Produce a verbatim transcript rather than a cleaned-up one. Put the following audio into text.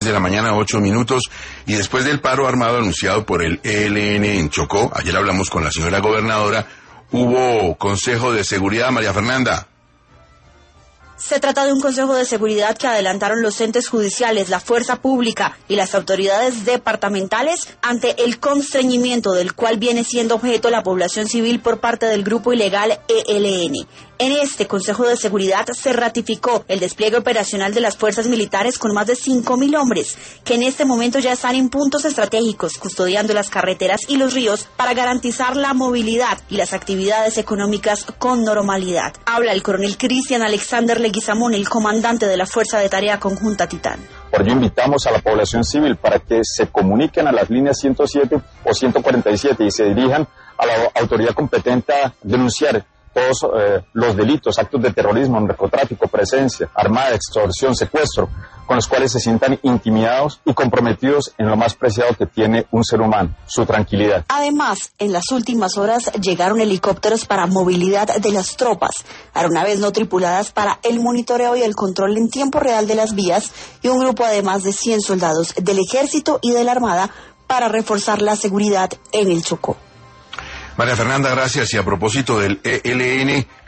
de la mañana, ocho minutos, y después del paro armado anunciado por el E L N en Chocó, ayer hablamos con la señora gobernadora, hubo Consejo de Seguridad, María Fernanda. Se trata de un consejo de seguridad que adelantaron los entes judiciales, la fuerza pública y las autoridades departamentales ante el constreñimiento del cual viene siendo objeto la población civil por parte del grupo ilegal E L N. En este Consejo de Seguridad se ratificó el despliegue operacional de las fuerzas militares con más de cinco mil hombres, que en este momento ya están en puntos estratégicos, custodiando las carreteras y los ríos para garantizar la movilidad y las actividades económicas con normalidad. Habla el coronel Cristian Alexander Leguizamón, el comandante de la Fuerza de Tarea Conjunta Titán. Por ello invitamos a la población civil para que se comuniquen a las líneas ciento siete o ciento cuarenta y siete y se dirijan a la autoridad competente a denunciar todos eh, los delitos, actos de terrorismo, narcotráfico, presencia armada, extorsión, secuestro, con los cuales se sientan intimidados y comprometidos en lo más preciado que tiene un ser humano, su tranquilidad. Además, en las últimas horas llegaron helicópteros para movilidad de las tropas, aeronaves no tripuladas para el monitoreo y el control en tiempo real de las vías y un grupo de más de cien soldados del Ejército y de la Armada para reforzar la seguridad en el Chocó. María Fernanda, gracias. Y a propósito del E L N,